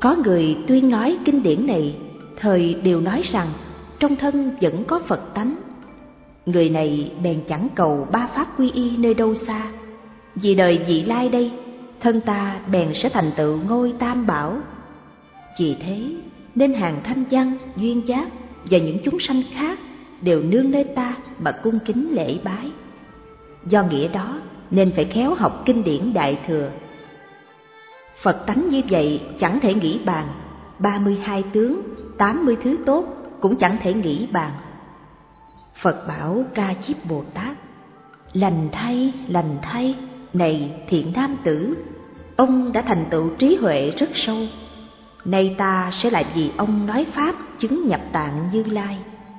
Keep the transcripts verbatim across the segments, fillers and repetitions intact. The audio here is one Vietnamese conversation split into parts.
Có người tuyên nói kinh điển này, thời đều nói rằng trong thân vẫn có Phật tánh. Người này bèn chẳng cầu ba pháp quy y nơi đâu xa, vì đời vị lai đây, thân ta bèn sẽ thành tựu ngôi tam bảo. Vì thế nên hàng thanh văn, duyên giác và những chúng sanh khác đều nương nơi ta mà cung kính lễ bái. Do nghĩa đó nên phải khéo học kinh điển Đại Thừa. Phật tánh như vậy chẳng thể nghĩ bàn, ba mươi hai tướng, tám mươi thứ tốt cũng chẳng thể nghĩ bàn. Phật bảo Ca Diếp Bồ Tát: lành thay, lành thay, này thiện nam tử, ông đã thành tựu trí huệ rất sâu. Nay ta sẽ lại vì ông nói pháp chứng nhập tạng Như Lai.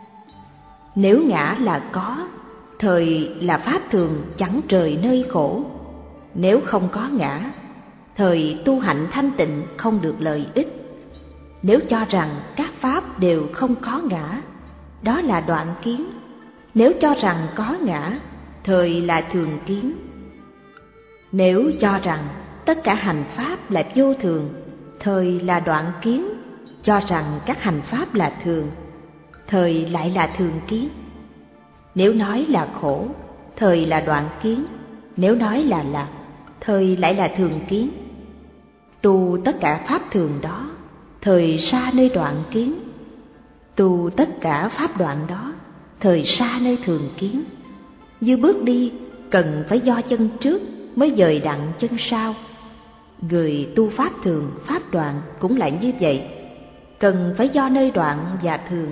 Nếu ngã là có, thời là pháp thường chẳng trời nơi khổ. Nếu không có ngã, thời tu hạnh thanh tịnh không được lợi ích. Nếu cho rằng các pháp đều không có ngã, đó là đoạn kiến. Nếu cho rằng có ngã, thời là thường kiến. Nếu cho rằng tất cả hành pháp là vô thường, thời là đoạn kiến. Cho rằng các hành pháp là thường, thời lại là thường kiến. Nếu nói là khổ, thời là đoạn kiến. Nếu nói là lạc, thời lại là thường kiến. Tu tất cả pháp thường đó, thời xa nơi đoạn kiến. Tu tất cả pháp đoạn đó, thời xa nơi thường kiến. Như bước đi cần phải do chân trước mới dời đặng chân sau. Người tu pháp thường, pháp đoạn cũng lại như vậy, cần phải do nơi đoạn và thường.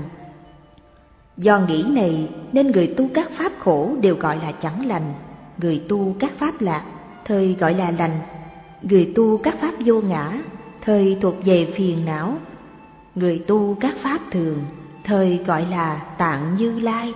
Do nghĩ này nên người tu các pháp khổ đều gọi là chẳng lành, người tu các pháp lạc thời gọi là lành. Người tu các pháp vô ngã thời thuộc về phiền não. Người tu các pháp thường thời gọi là tạng Như Lai.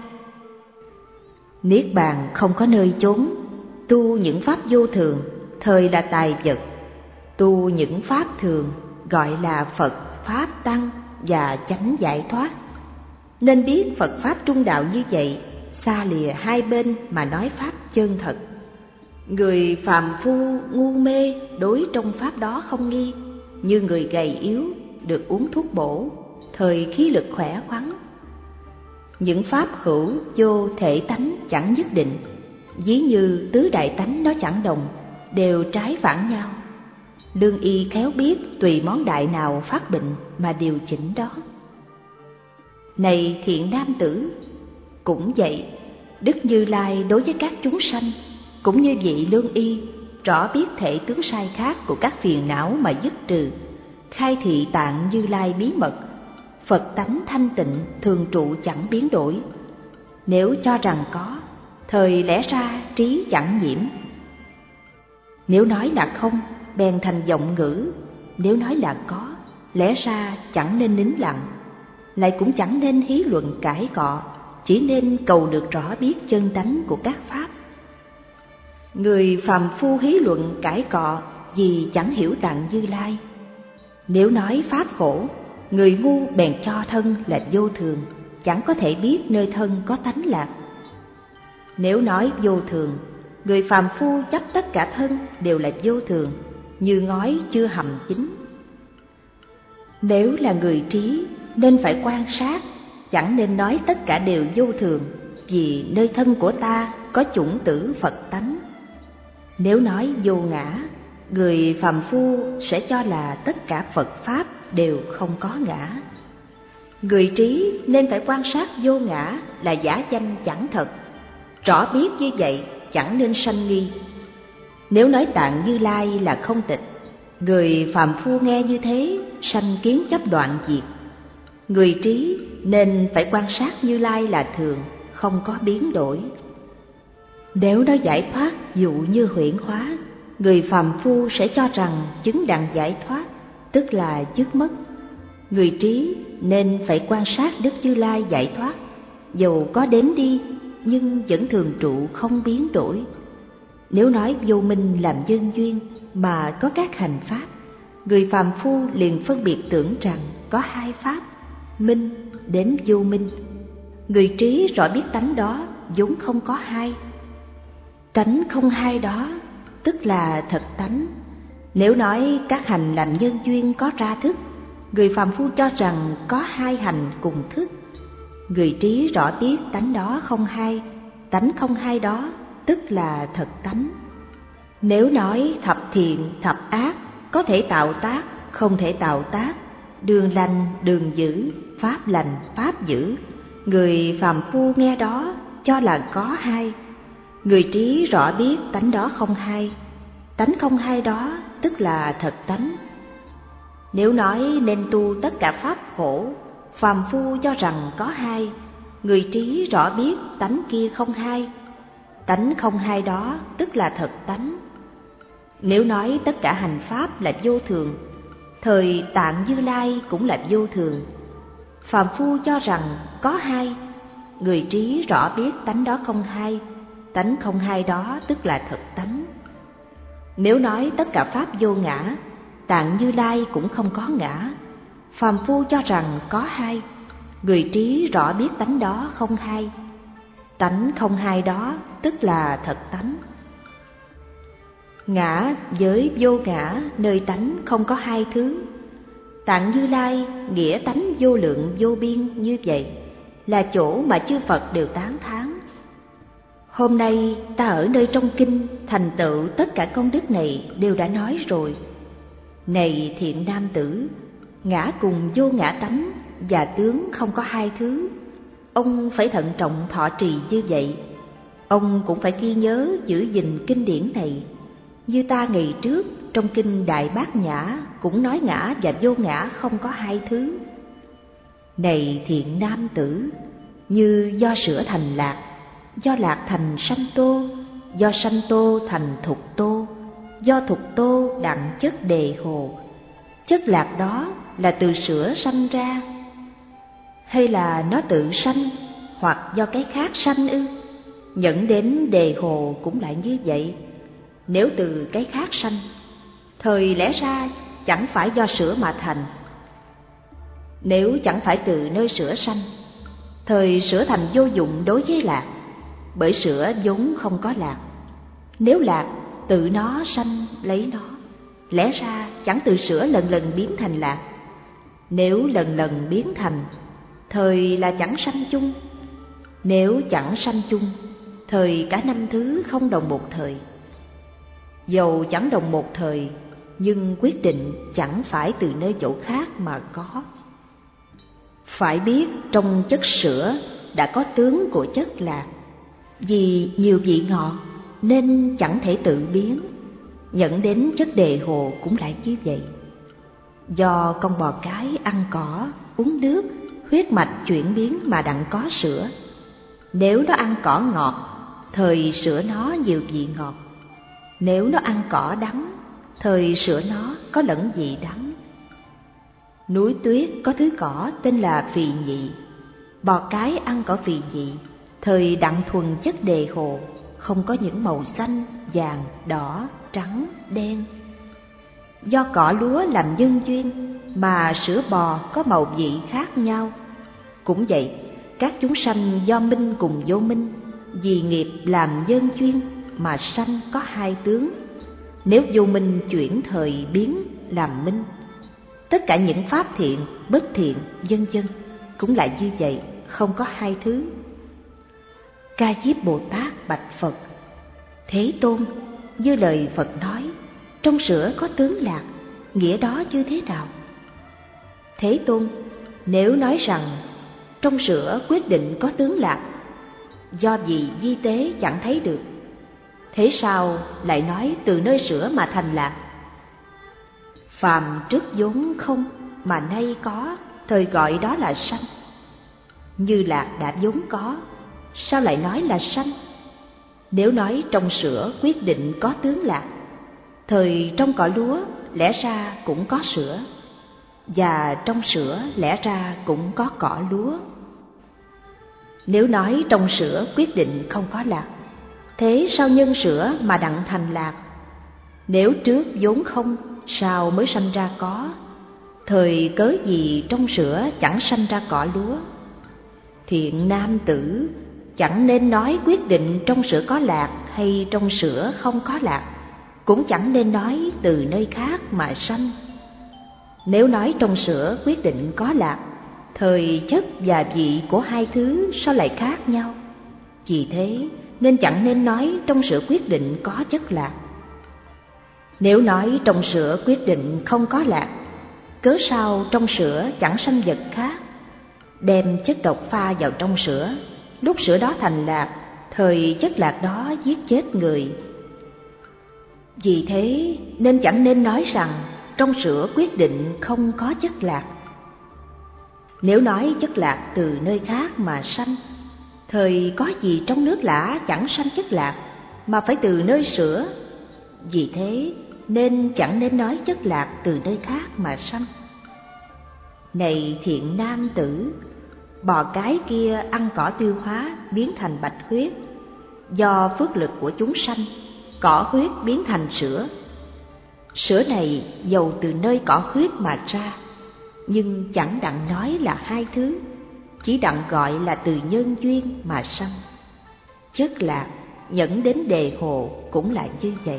Niết bàn không có nơi chốn. Tu những pháp vô thường thời là tài vật. Tu những pháp thường gọi là Phật, Pháp, Tăng và chánh giải thoát. Nên biết Phật Pháp trung đạo như vậy, xa lìa hai bên mà nói Pháp chân thật. Người phàm phu ngu mê đối trong Pháp đó không nghi, như người gầy yếu được uống thuốc bổ, thời khí lực khỏe khoắn. Những Pháp hữu vô thể tánh chẳng nhất định, ví như tứ đại tánh nó chẳng đồng, đều trái phản nhau. Lương y khéo biết tùy món đại nào phát bệnh mà điều chỉnh đó. Này thiện nam tử, cũng vậy, Đức Như Lai đối với các chúng sanh cũng như vị lương y, rõ biết thể tướng sai khác của các phiền não mà dứt trừ, khai thị tạng Như Lai bí mật. Phật tánh thanh tịnh thường trụ chẳng biến đổi. Nếu cho rằng có, thời lẽ ra trí chẳng nhiễm. Nếu nói là không, bèn thành vọng ngữ. Nếu nói là có, lẽ ra chẳng nên nín lặng, lại cũng chẳng nên hí luận cãi cọ, chỉ nên cầu được rõ biết chân tánh của các pháp. Người phàm phu hí luận cãi cọ vì chẳng hiểu tạng Như Lai. Nếu nói pháp khổ, người ngu bèn cho thân là vô thường, chẳng có thể biết nơi thân có tánh lạc. Nếu nói vô thường, người phàm phu chấp tất cả thân đều là vô thường, như ngói chưa hầm chín. Nếu là người trí nên phải quan sát, chẳng nên nói tất cả đều vô thường, vì nơi thân của ta có chủng tử Phật tánh. Nếu nói vô ngã, người phàm phu sẽ cho là tất cả Phật Pháp đều không có ngã. Người trí nên phải quan sát vô ngã là giả danh chẳng thật, rõ biết như vậy chẳng nên sanh nghi. Nếu nói tạng Như Lai là không tịch, người phàm phu nghe như thế sanh kiến chấp đoạn diệt. Người trí nên phải quan sát Như Lai là thường, không có biến đổi. Nếu nói giải thoát dụ như huyễn hóa, người phàm phu sẽ cho rằng chứng đặng giải thoát, tức là dứt mất. Người trí nên phải quan sát Đức Như Lai giải thoát, dầu có đến đi nhưng vẫn thường trụ không biến đổi. Nếu nói vô minh làm nhân duyên mà có các hành pháp, người phàm phu liền phân biệt tưởng rằng có hai pháp, minh đến vô minh. Người trí rõ biết tánh đó vốn không có hai. Tánh không hai đó tức là thật tánh. Nếu nói các hành làm nhân duyên có ra thức, người phàm phu cho rằng có hai hành cùng thức. Người trí rõ biết tánh đó không hai, tánh không hai đó tức là thật tánh. Nếu nói thập thiện, thập ác có thể tạo tác, không thể tạo tác, đường lành, đường dữ, pháp lành, pháp dữ, người phàm phu nghe đó cho là có hai. Người trí rõ biết tánh đó không hai, tánh không hai đó tức là thật tánh. Nếu nói nên tu tất cả pháp khổ, phàm phu cho rằng có hai, người trí rõ biết tánh kia không hai, tánh không hai đó tức là thật tánh. Nếu nói tất cả hành pháp là vô thường, thời Tạng Như Lai cũng là vô thường, phàm phu cho rằng có hai, người trí rõ biết tánh đó không hai, tánh không hai đó tức là thật tánh. Nếu nói tất cả pháp vô ngã, Tạng Như Lai cũng không có ngã, phàm phu cho rằng có hai, người trí rõ biết tánh đó không hai, tánh không hai đó tức là thật tánh. Ngã với vô ngã nơi tánh không có hai thứ. Tạng Như Lai nghĩa tánh vô lượng vô biên như vậy, là chỗ mà chư Phật đều tán thán. Hôm nay ta ở nơi trong kinh thành tựu tất cả công đức này đều đã nói rồi. Này thiện nam tử, ngã cùng vô ngã tánh và tướng không có hai thứ. Ông phải thận trọng thọ trì như vậy. Ông cũng phải ghi nhớ giữ gìn kinh điển này. Như ta ngày trước trong kinh Đại Bát Nhã cũng nói ngã và vô ngã không có hai thứ. Này thiện nam tử, như do sữa thành lạc, do lạc thành sanh tô, do sanh tô thành thục tô, do thục tô đặng chất đề hồ. Chất lạc đó là từ sữa sanh ra, hay là nó tự sanh, hoặc do cái khác sanh ư? Dẫn đến đề hồ cũng lại như vậy. Nếu từ cái khác sanh, thời lẽ ra chẳng phải do sữa mà thành. Nếu chẳng phải từ nơi sữa sanh, thời sữa thành vô dụng đối với lạc, bởi sữa vốn không có lạc. Nếu lạc tự nó sanh lấy nó, lẽ ra chẳng từ sữa lần lần biến thành lạc. Nếu lần lần biến thành, thời là chẳng sanh chung. Nếu chẳng sanh chung, thời cả năm thứ không đồng một thời. Dầu chẳng đồng một thời, nhưng quyết định chẳng phải từ nơi chỗ khác mà có. Phải biết trong chất sữa đã có tướng của chất lạc. Vì nhiều vị ngọt nên chẳng thể tự biến, dẫn đến chất đề hồ cũng lại như vậy. Do con bò cái ăn cỏ, uống nước, huyết mạch chuyển biến mà đặng có sữa. Nếu nó ăn cỏ ngọt, thời sữa nó nhiều vị ngọt. Nếu nó ăn cỏ đắng, thời sữa nó có lẫn vị đắng. Núi tuyết có thứ cỏ tên là phì nhị, bò cái ăn cỏ phì nhị, thời đặng thuần chất đề hồ, không có những màu xanh, vàng, đỏ, trắng, đen. Do cỏ lúa làm nhân duyên mà sữa bò có màu vị khác nhau. Cũng vậy, các chúng sanh do minh cùng vô minh, vì nghiệp làm nhân duyên mà sanh có hai tướng. Nếu vô minh chuyển thời biến làm minh, tất cả những pháp thiện, bất thiện, vân vân cũng lại như vậy, không có hai thứ. Ca Diếp Bồ Tát bạch Phật: Thế Tôn, như lời Phật nói, trong sữa có tướng lạc, nghĩa đó như thế nào? Thế Tôn, nếu nói rằng trong sữa quyết định có tướng lạc, do vì vi tế chẳng thấy được, thế sao lại nói từ nơi sữa mà thành lạc? Phàm trước vốn không mà nay có, thời gọi đó là sanh. Như lạc đã vốn có, sao lại nói là sanh? Nếu nói trong sữa quyết định có tướng lạc, thời trong cỏ lúa lẽ ra cũng có sữa, và trong sữa lẽ ra cũng có cỏ lúa. Nếu nói trong sữa quyết định không có lạc, thế sao nhân sữa mà đặng thành lạc? Nếu trước vốn không, sao mới sanh ra có? Thời cớ gì trong sữa chẳng sanh ra cỏ lúa? Thiện nam tử, chẳng nên nói quyết định trong sữa có lạc hay trong sữa không có lạc. cũng chẳng nên nói từ nơi khác mà sanh. Nếu nói trong sữa quyết định có lạc, thời chất và vị của hai thứ sao lại khác nhau? Vì thế nên chẳng nên nói trong sữa quyết định có chất lạc. Nếu nói trong sữa quyết định không có lạc, cớ sao trong sữa chẳng sanh vật khác? Đem chất độc pha vào trong sữa, lúc sữa đó thành lạc, thời chất lạc đó giết chết người. Vì thế nên chẳng nên nói rằng trong sữa quyết định không có chất lạc. Nếu nói chất lạc từ nơi khác mà sanh, thời có gì trong nước lã chẳng sanh chất lạc, mà phải từ nơi sữa. Vì thế nên chẳng nên nói chất lạc từ nơi khác mà sanh. Này thiện nam tử, bò cái kia ăn cỏ tiêu hóa biến thành bạch huyết, do phước lực của chúng sanh, cỏ huyết biến thành sữa. Sữa này dầu từ nơi cỏ huyết mà ra, nhưng chẳng đặng nói là hai thứ, chỉ đặng gọi là từ nhân duyên mà sanh. Chất lạc dẫn đến đề hồ cũng là như vậy.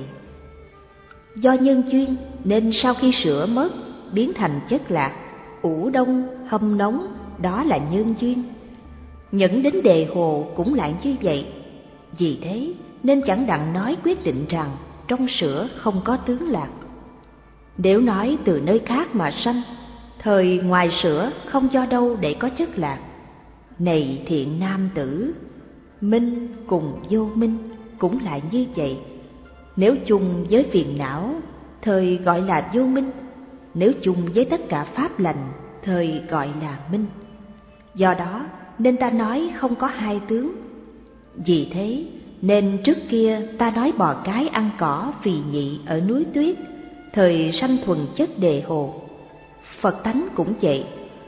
Do nhân duyên nên sau khi sữa mất biến thành chất lạc, ủ đông hâm nóng, đó là nhân duyên. Dẫn đến đề hồ cũng lại như vậy. Vì thế nên chẳng đặng nói quyết định rằng trong sữa không có tướng lạc. Nếu nói từ nơi khác mà sanh, thời ngoài sữa không do đâu để có chất lạc. Này thiện nam tử, minh cùng vô minh cũng lại như vậy. Nếu chung với phiền não, thời gọi là vô minh. Nếu chung với tất cả pháp lành, thời gọi là minh. Do đó nên ta nói không có hai tướng. Vì thế nên trước kia ta nói bò cái ăn cỏ phì nhị ở núi tuyết, thời sanh thuần chất đề hồ. Phật tánh cũng vậy.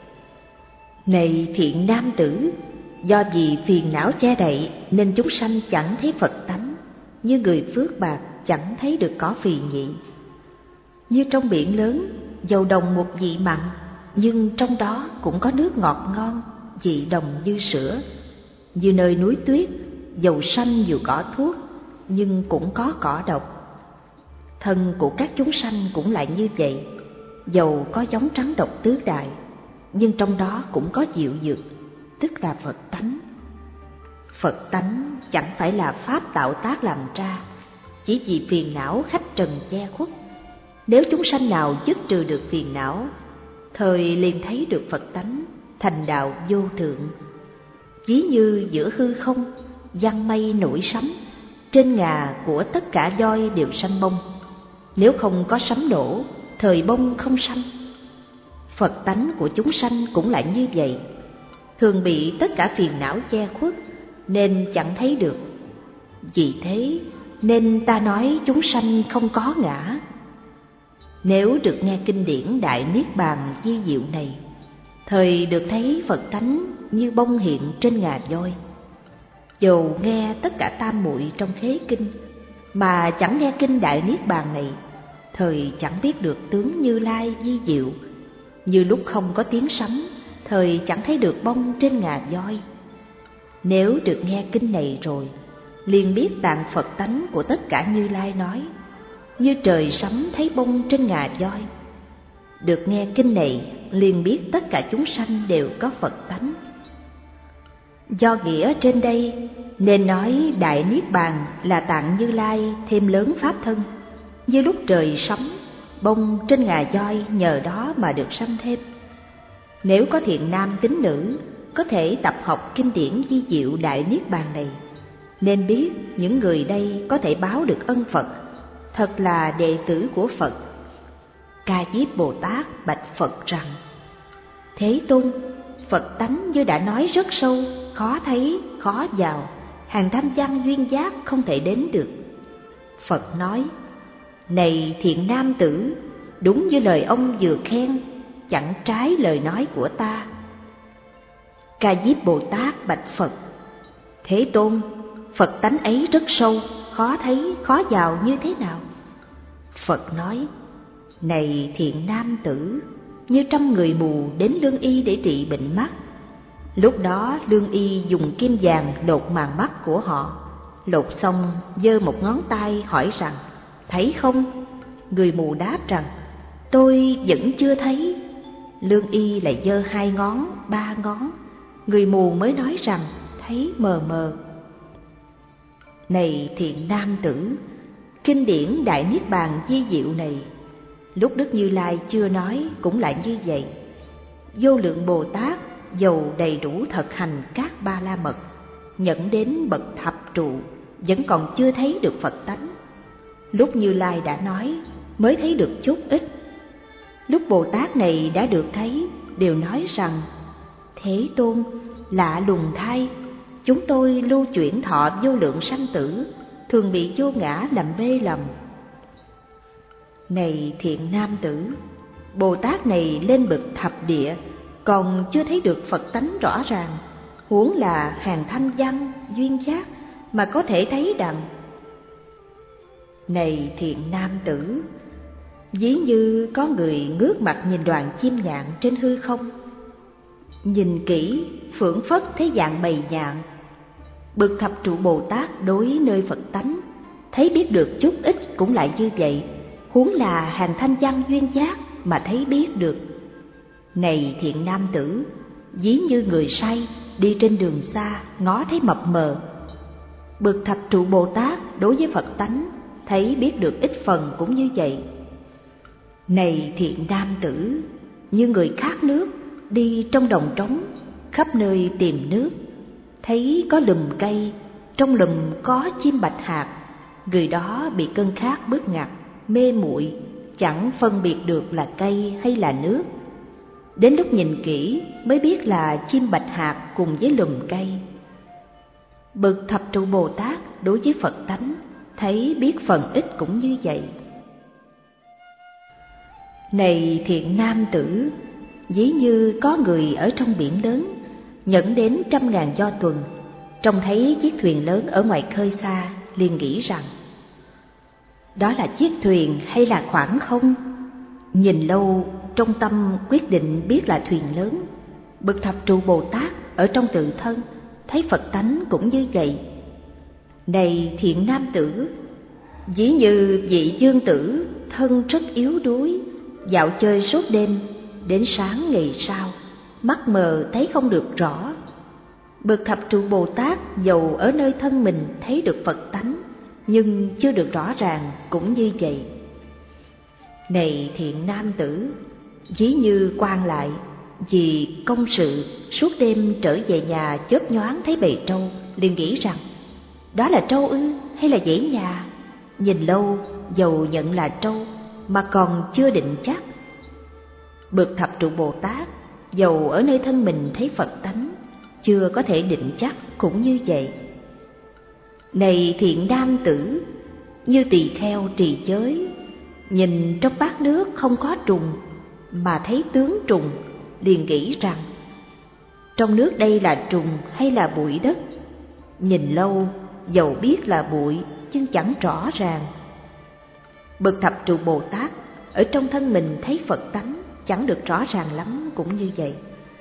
Này thiện nam tử, do vì phiền não che đậy nên chúng sanh chẳng thấy Phật tánh, như người phước bạc chẳng thấy được cỏ phì nhị. Như trong biển lớn, dầu đồng một vị mặn, nhưng trong đó cũng có nước ngọt ngon, vị đồng như sữa. Như nơi núi tuyết, dầu xanh dù cỏ thuốc, nhưng cũng có cỏ độc. Thân của các chúng sanh cũng lại như vậy, dầu có giống trắng độc tứ đại, nhưng trong đó cũng có diệu dược, tức là Phật tánh. Phật tánh chẳng phải là pháp tạo tác làm ra, chỉ vì phiền não khách trần che khuất. Nếu chúng sanh nào dứt trừ được phiền não, thời liền thấy được Phật tánh, thành đạo vô thượng. Ví như giữa hư không, giăng mây nổi sấm, trên ngà của tất cả voi đều sanh bông. Nếu không có sấm nổ, thời bông không sanh. Phật tánh của chúng sanh cũng lại như vậy, thường bị tất cả phiền não che khuất, nên chẳng thấy được. Vì thế nên ta nói chúng sanh không có ngã. Nếu được nghe kinh điển Đại Niết Bàn vi diệu này, thời được thấy Phật tánh như bông hiện trên ngà voi. Dầu nghe tất cả tam muội trong khế kinh, mà chẳng nghe kinh Đại Niết Bàn này, thời chẳng biết được tướng Như Lai vi diệu. Như lúc không có tiếng sấm, thời chẳng thấy được bông trên ngà voi. Nếu được nghe kinh này rồi, liền biết tạng Phật tánh của tất cả Như Lai nói, như trời sấm thấy bông trên ngà voi. Được nghe kinh này, liền biết tất cả chúng sanh đều có Phật tánh. Do nghĩa trên đây, nên nói Đại Niết Bàn là tạng Như Lai thêm lớn pháp thân, như lúc trời sấm, bông trên ngà voi nhờ đó mà được sanh thêm. Nếu có thiện nam tín nữ có thể tập học kinh điển vi diệu Đại Niết Bàn này, nên biết những người đây có thể báo được ân Phật, thật là đệ tử của Phật. Ca Diếp Bồ Tát bạch Phật rằng: Thế Tôn, Phật tánh như đã nói rất sâu, khó thấy, khó vào, hàng tham văn duyên giác không thể đến được. Phật nói: Này thiện nam tử, đúng như lời ông vừa khen, chẳng trái lời nói của ta. Ca Diếp Bồ Tát bạch Phật: Thế Tôn, Phật tánh ấy rất sâu, khó thấy, khó vào như thế nào? Phật nói: Này thiện nam tử, như trăm người mù đến lương y để trị bệnh mắt. Lúc đó lương y dùng kim vàng lột màng mắt của họ, lột xong giơ một ngón tay hỏi rằng: thấy không? Người mù đáp rằng, tôi vẫn chưa thấy. Lương y lại giơ hai ngón, ba ngón. Người mù mới nói rằng, thấy mờ mờ. Này thiện nam tử, kinh điển Đại Niết Bàn vi diệu này, lúc Đức Như Lai chưa nói cũng lại như vậy. Vô lượng Bồ Tát dầu đầy đủ thực hành các ba la mật, nhận đến bậc thập trụ, vẫn còn chưa thấy được Phật tánh. Lúc Như Lai đã nói, mới thấy được chút ít. Lúc Bồ Tát này đã được thấy, đều nói rằng, Thế Tôn, lạ lùng thay, chúng tôi lưu chuyển thọ vô lượng sanh tử, thường bị vô ngã làm mê lầm. Này thiện nam tử, Bồ Tát này lên bậc thập địa, còn chưa thấy được Phật tánh rõ ràng, huống là hàng thanh văn, duyên giác mà có thể thấy đặng. Này thiện nam tử, ví như có người ngước mặt nhìn đoàn chim nhạn trên hư không, nhìn kỹ phưởng phất thấy dạng bầy nhạn. Bậc thập trụ Bồ Tát đối nơi Phật tánh, thấy biết được chút ít cũng lại như vậy, huống là hàng thanh văn duyên giác mà thấy biết được. Này thiện nam tử, ví như người say đi trên đường xa, ngó thấy mập mờ. Bậc thập trụ Bồ Tát đối với Phật tánh, thấy biết được ít phần cũng như vậy. Này thiện nam tử, như người khát nước, đi trong đồng trống, khắp nơi tìm nước, thấy có lùm cây, trong lùm có chim bạch hạc, người đó bị cơn khát bức ngặt, mê muội, chẳng phân biệt được là cây hay là nước. Đến lúc nhìn kỹ mới biết là chim bạch hạc cùng với lùm cây. Bậc thập trụ Bồ Tát đối với Phật tánh, thấy biết phần ít cũng như vậy. Này thiện nam tử, ví như có người ở trong biển lớn, nhẫn đến trăm ngàn do tuần, trông thấy chiếc thuyền lớn ở ngoài khơi xa, liền nghĩ rằng, đó là chiếc thuyền hay là khoảng không? Nhìn lâu, trong tâm quyết định biết là thuyền lớn. Bậc thập trụ Bồ Tát ở trong tự thân, thấy Phật tánh cũng như vậy. Này thiện nam tử, ví như vị dương tử thân rất yếu đuối, dạo chơi suốt đêm, đến sáng ngày sau, mắt mờ thấy không được rõ. Bậc thập trụ Bồ Tát dầu ở nơi thân mình thấy được Phật tánh, nhưng chưa được rõ ràng cũng như vậy. Này thiện nam tử, ví như quan lại vì công sự suốt đêm trở về nhà, chớp nhoáng thấy bầy trâu, liền nghĩ rằng, đó là trâu ư hay là dãy nhà? Nhìn lâu dầu nhận là trâu mà còn chưa định chắc. Bậc thập trụ Bồ Tát dầu ở nơi thân mình thấy Phật tánh, chưa có thể định chắc cũng như vậy. Này thiện nam tử, như tỳ kheo trì giới, nhìn trong bát nước không có trùng, mà thấy tướng trùng, liền nghĩ rằng, trong nước đây là trùng hay là bụi đất? Nhìn lâu dầu biết là bụi, nhưng chẳng rõ ràng. Bậc thập trụ Bồ Tát ở trong thân mình thấy Phật tánh, chẳng được rõ ràng lắm cũng như vậy.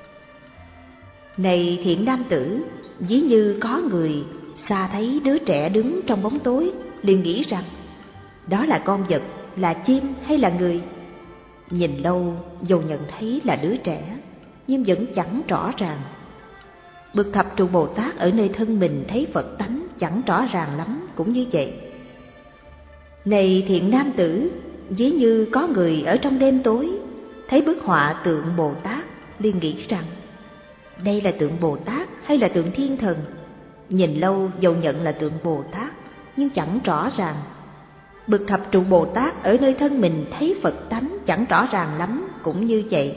Này thiện nam tử, ví như có người xa thấy đứa trẻ đứng trong bóng tối, liền nghĩ rằng, đó là con vật, là chim hay là người? Nhìn lâu dầu nhận thấy là đứa trẻ, nhưng vẫn chẳng rõ ràng. Bậc thập trụ Bồ Tát ở nơi thân mình thấy Phật tánh, chẳng rõ ràng lắm cũng như vậy. Này thiện nam tử, ví như có người ở trong đêm tối, thấy bức họa tượng Bồ Tát, liền nghĩ rằng, đây là tượng Bồ Tát hay là tượng thiên thần? Nhìn lâu dầu nhận là tượng Bồ Tát, nhưng chẳng rõ ràng. Bậc thập trụ Bồ Tát ở nơi thân mình thấy Phật tánh, chẳng rõ ràng lắm cũng như vậy.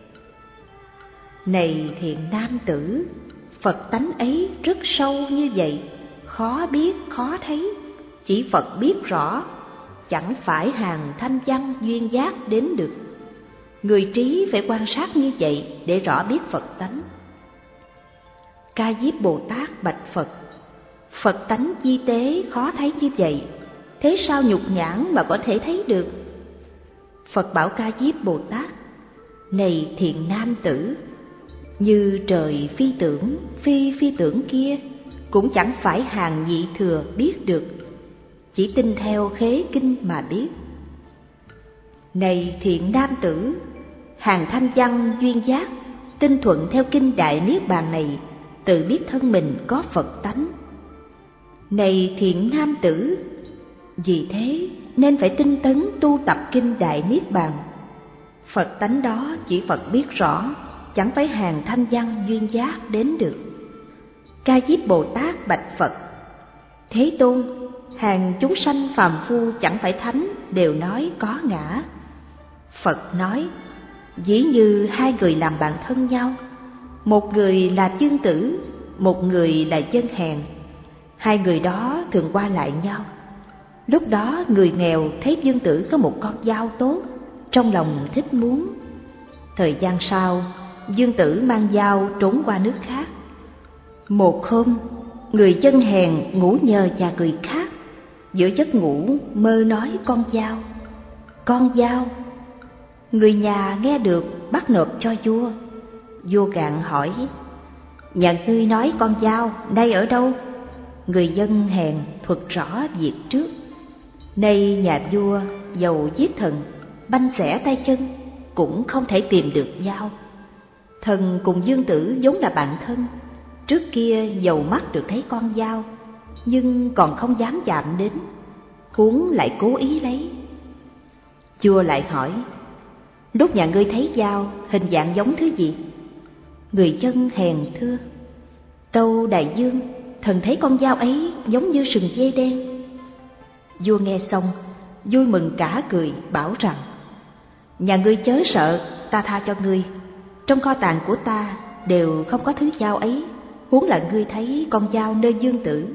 Này thiện nam tử, Phật tánh ấy rất sâu như vậy, khó biết khó thấy, chỉ Phật biết rõ, chẳng phải hàng thanh văn duyên giác đến được. Người trí phải quan sát như vậy để rõ biết Phật tánh. Ca Diếp Bồ Tát bạch Phật, Phật tánh chi tế khó thấy như vậy, thế sao nhục nhãn mà có thể thấy được? Phật bảo Ca Diếp Bồ Tát, này thiện nam tử, như trời phi tưởng, phi phi tưởng kia, cũng chẳng phải hàng nhị thừa biết được. chỉ tin theo khế kinh mà biết. Này thiện nam tử, hàng thanh văn duyên giác, tinh thuận theo kinh Đại Niết Bàn này, tự biết thân mình có Phật tánh. Này thiện nam tử, vì thế nên phải tinh tấn tu tập kinh Đại Niết Bàn. Phật tánh đó chỉ Phật biết rõ, chẳng phải hàng thanh văn duyên giác đến được. Ca Diếp Bồ Tát bạch Phật: Thế Tôn, hàng chúng sanh phàm phu chẳng phải thánh đều nói có ngã. Phật nói: Ví như hai người làm bạn thân nhau, một người là dương tử, một người là dân hèn. Hai người đó thường qua lại nhau. Lúc đó người nghèo thấy dương tử có một con dao tốt, trong lòng thích muốn. Thời gian sau, dương tử mang dao trốn qua nước khác. Một hôm, người dân hèn ngủ nhờ nhà người khác. Giữa giấc ngủ mơ nói con dao, con dao. Người nhà nghe được bắt nộp cho vua. Vua gạn hỏi: Nhà ngươi nói con dao nay ở đâu? Người dân hèn thuật rõ việc trước. Nay nhà vua dầu giết thần, banh xẻ tay chân, cũng không thể tìm được dao. Thần cùng dương tử vốn là bạn thân, trước kia dầu mắt được thấy con dao, nhưng còn không dám chạm đến, huống lại cố ý lấy. Vua lại hỏi: Lúc nhà ngươi thấy dao, hình dạng giống thứ gì? Người dân hèn thưa: Tâu đại dương, thần thấy con dao ấy giống như sừng dê đen. Vua nghe xong, vui mừng cả cười, bảo rằng: Nhà ngươi chớ sợ, ta tha cho ngươi. Trong kho tàng của ta đều không có thứ dao ấy, huống là ngươi thấy con dao nơi dương tử.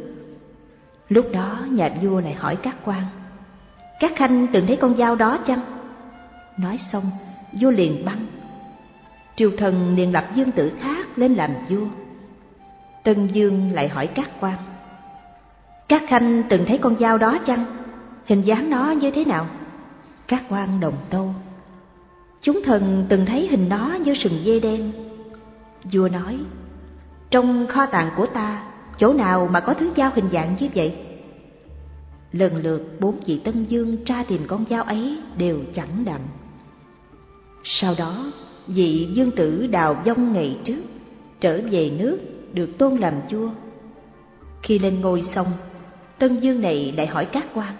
Lúc đó nhà vua lại hỏi các quan: Các khanh từng thấy con dao đó chăng? Nói xong, vua liền băng. Triều thần liền lập dương tử khác lên làm vua. Tân Dương lại hỏi các quan: Các khanh từng thấy con dao đó chăng? Hình dáng nó như thế nào? Các quan đồng tâu: Chúng thần từng thấy hình nó như sừng dê đen. Vua nói: Trong kho tàng của ta, chỗ nào mà có thứ dao hình dạng như vậy? Lần lượt bốn vị Tân Dương tra tìm con dao ấy đều chẳng đặng. Sau đó, vị dương tử Đào Vong ngày trước trở về nước, được tôn làm vua. Khi lên ngôi xong, Tân Dương này lại hỏi các quan: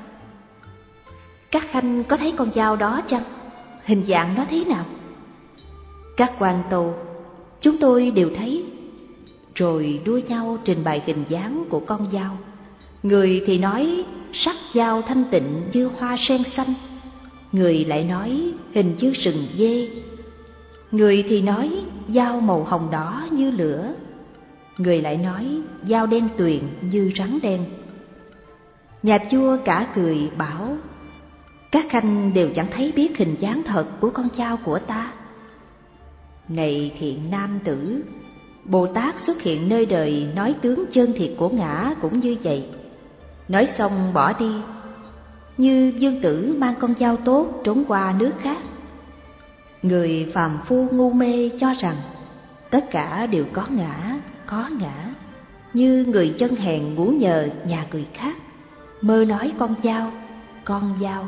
Các khanh có thấy con dao đó chăng? Hình dạng nó thế nào? Các quan tâu: Chúng tôi đều thấy. Rồi đua nhau trình bày hình dáng của con dao. Người thì nói sắc dao thanh tịnh như hoa sen xanh, người lại nói hình như sừng dê. Người thì nói dao màu hồng đỏ như lửa, người lại nói dao đen tuyền như rắn đen. Nhà vua cả cười bảo: Các khanh đều chẳng thấy biết hình dáng thật của con dao của ta. Này thiện nam tử, Bồ Tát xuất hiện nơi đời nói tướng chân thiệt của ngã cũng như vậy. Nói xong bỏ đi, như dương tử mang con dao tốt trốn qua nước khác. Người phàm phu ngu mê cho rằng tất cả đều có ngã, có ngã, như người chân hèn ngủ nhờ nhà người khác, mơ nói con dao, con dao.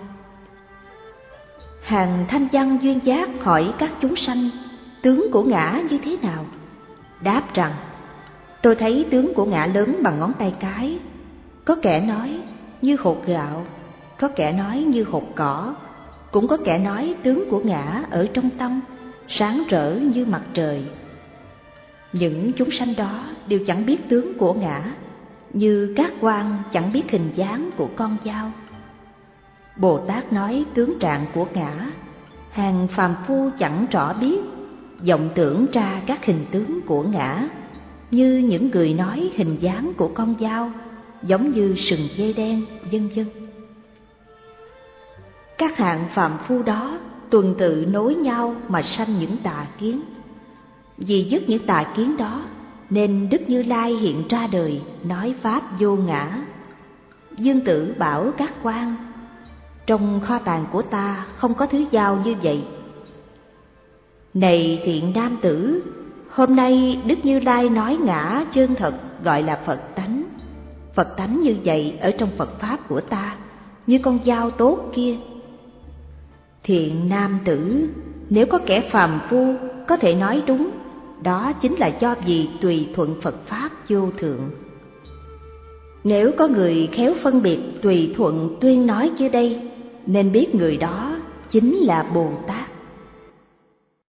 Hàng thanh văn duyên giác hỏi các chúng sanh tướng của ngã như thế nào? Đáp rằng: Tôi thấy tướng của ngã lớn bằng ngón tay cái. Có kẻ nói như hột gạo, có kẻ nói như hột cỏ, cũng có kẻ nói tướng của ngã ở trong tâm, sáng rỡ như mặt trời. Những chúng sanh đó đều chẳng biết tướng của ngã, như các quan chẳng biết hình dáng của con dao. Bồ Tát nói tướng trạng của ngã, hàng phàm phu chẳng rõ biết, vọng tưởng ra các hình tướng của ngã, như những người nói hình dáng của con dao, giống như sừng dê đen, vân vân. Các hạng phàm phu đó tuần tự nối nhau mà sanh những tà kiến. Vì dứt những tà kiến đó, nên Đức Như Lai hiện ra đời nói pháp vô ngã. Dương tử bảo các quan: Trong kho tàng của ta không có thứ dao như vậy. Này thiện nam tử, hôm nay Đức Như Lai nói ngã chân thật gọi là Phật tánh. Phật tánh như vậy ở trong Phật pháp của ta, như con dao tốt kia. Thiện nam tử, nếu có kẻ phàm phu có thể nói đúng, đó chính là do vì tùy thuận Phật Pháp vô thượng. Nếu có người khéo phân biệt tùy thuận tuyên nói dưới đây, nên biết người đó chính là Bồ Tát.